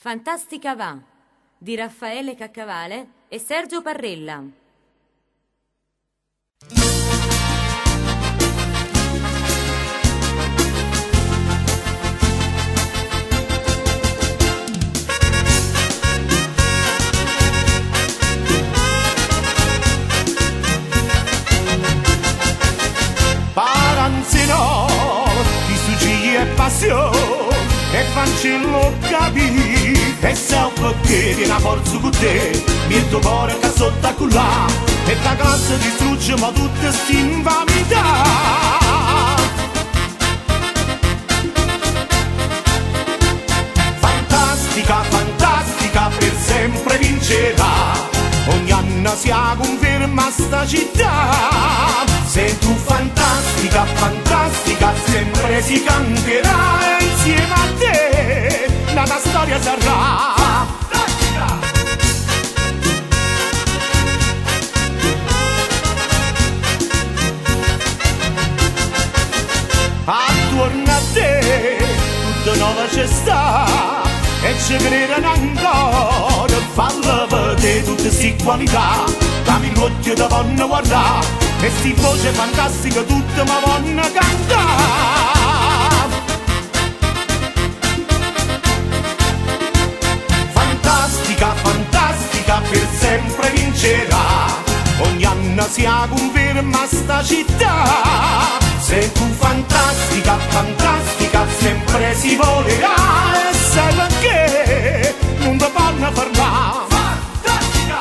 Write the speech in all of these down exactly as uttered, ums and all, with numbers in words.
Fantastica va di Raffaele Caccavale e Sergio Parrella. Paranzino, chi suggi e passione e fancillo capì e sa perché viene a forza con te mi è tuo cuore che sotto a cullà e la classe distrugge ma tutta st'infamità. Fantastica, fantastica, per sempre vincerà. Ogni anno si conferma sta città. Sei tu fantastica, fantastica, sempre si canterà e insieme a te la tua storia sarà. Fantastica! Attorno a te tutta nuova c'è sta e ci credono ancora, falla vedere tutte sti qualità, dammi l'occhio da vanno guardare e sti voce fantastica tutte ma vanno cantare. Fantastica, fantastica, per sempre vincerà, ogni anno si conferma sta città. Sei tu fantastica, fantastica, sempre si volerà e sai perché non ti vanno fermare. Fantastica!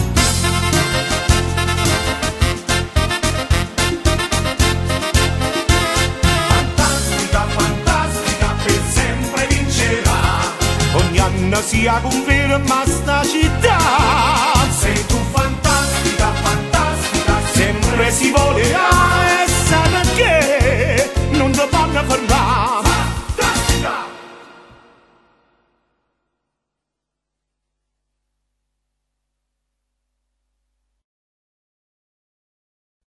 Fantastica, fantastica, per sempre vincerà, ogni anno si conferma sta città. Sei tu fantastica.